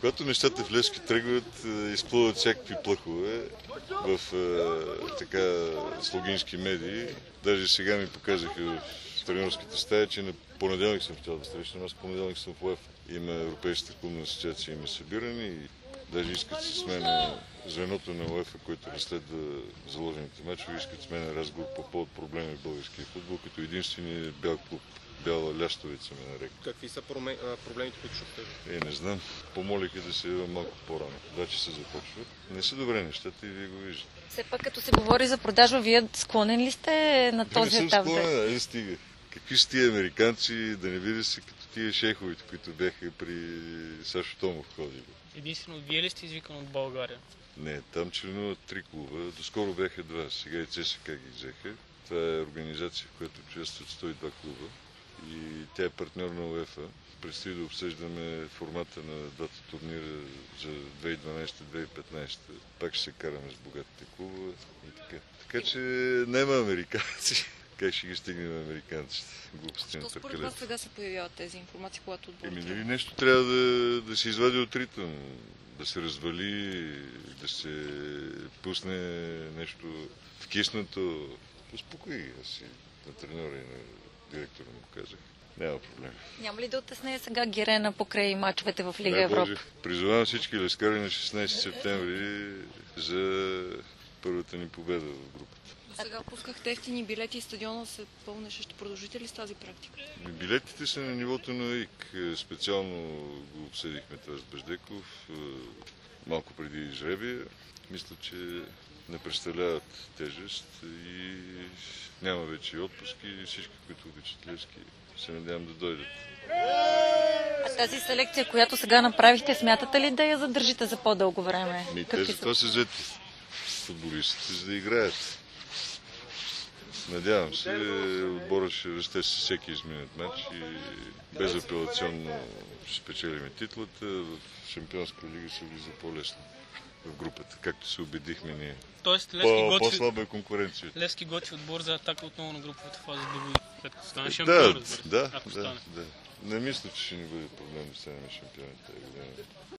Когато нещата в Левски тръгват, изплуват всякакви плъхове в така слугински медии. Даже сега ми показаха в тренерската стая, че на понеделник съм хотел да срещам. Аз понеделник съм в УЕФА. Има Европейската клубна асоциация, има събиране и даже искат се сменя звеното на УЕФА, което разследва заложените мачове, искат сменя разговор по повод проблеми в българския футбол, като единствения бял клуб. Бяла лястовица ме нарека. Какви са проблемите, които ще обсъждат? Не знам. Помолиха да се ява малко по-рано. 2 часа започват. Не са добре нещата и вие го виждате. Все пак като се говори за продажба, вие склонен ли сте на този етап? Не съм склонен, стига. Какви са тия американци, да не види се като тия шейховите, които бяха при Сашо Томов ходили. Единствено, вие ли сте извикан от България? Не, там членуват 3 клуба. Доскоро бяха 2, сега и ЦСКА ги взеха. Това е организация, в която участват 102 клуба. И тя е партньор на УЕФА. Предстои да обсъждаме формата на двата турнира за 2012-2015. Пак ще се караме с богатите клубове и така. Така че няма американци. Как ще ги стигнем американците? Глупости на според вас сега се появяват тези информации, когато отборите? Дали нещо трябва да се извади от ритъм, да се развали, да се пусне нещо вкиснато. Успокои аз на треньора и на директора му казах. Няма проблем. Няма ли да оттесне сега Герена покрай мачовете в Лига Европа? Призовавам всички лескари на 16 септември за първата ни победа в групата. Сега пускахте ефтини билети и стадиона се пълнеше. Ще продължите ли с тази практика? Билетите са на нивото на ИК. Специално го обсъдихме това с Беждеков малко преди жребия. Мисля, че не представляват тежест и няма вече отпуски. Всички, които обичат Левски, се надявам да дойдат. А тази селекция, която сега направихте, смятате ли да я задържите за по-дълго време? Те за това са взети футболистите, за да играят. Надявам се, отборът ще расте с всеки изминат матч и безапелационно ще спечелим титлата. В Шампионска лига се влиза по-лесно в групата, както се убедихме ние. Тоест, по-слаба е конкуренцията. Левски готви отбор за атака отново на груповата фаза след като стане шампион. Да. Не мисля, че ще ни бъде проблем да станем шампионите.